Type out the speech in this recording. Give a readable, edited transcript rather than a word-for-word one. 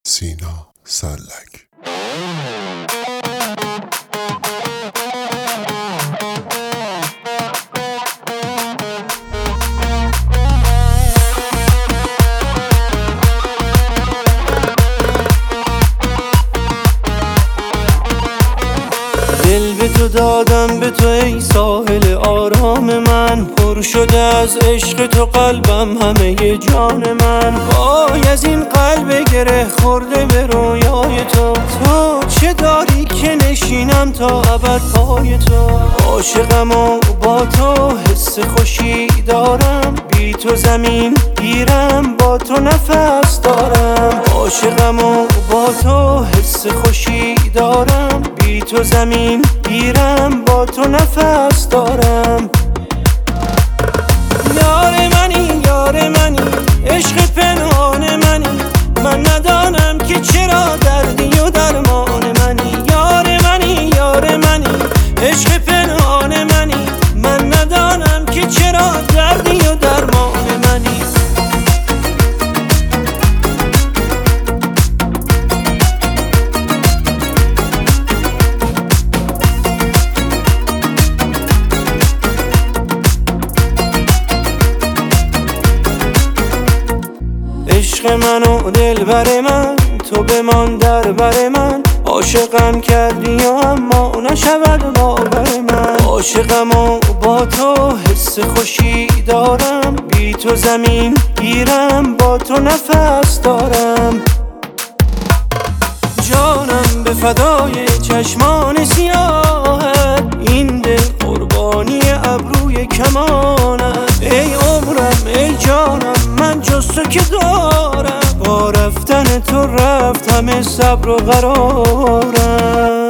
سینا سلک. دل به تو دادم، به تو ای ساحل آرام من. پر شده از عشق تو قلبم، همه جان من. وای از این قلب گره خورده به رویای تو. تو چه داری که نشینم تا ابد پای تو. عاشقم و با تو حس خوشی دارم، بی تو زمین گیرم، با تو نفس دارم. عاشقم و با تو حس خوشی دارم، بی تو زمین گیرم، با تو نفس دارم. یار منی یار منی، عشق پنهان منی. من ندانم که چرا دردی و درمان منی. یار منی یار منی، عشق پنهان منی. من ندانم که چرا دردی و درمان منی. عشق من و دلبر من، تو بمان در بر من. عاشقم کردی و اما نشود باور من. عاشقم و با تو حس خوشی دارم، بی تو زمین گیرم، با تو نفس دارم. جانم به فدای چشمان سیاهت، این دل قربانی ابروی کمانت. ای عمرم ای جانم، من جز تو که دارم. با رفتن تو رفت همه صبر و قرارم.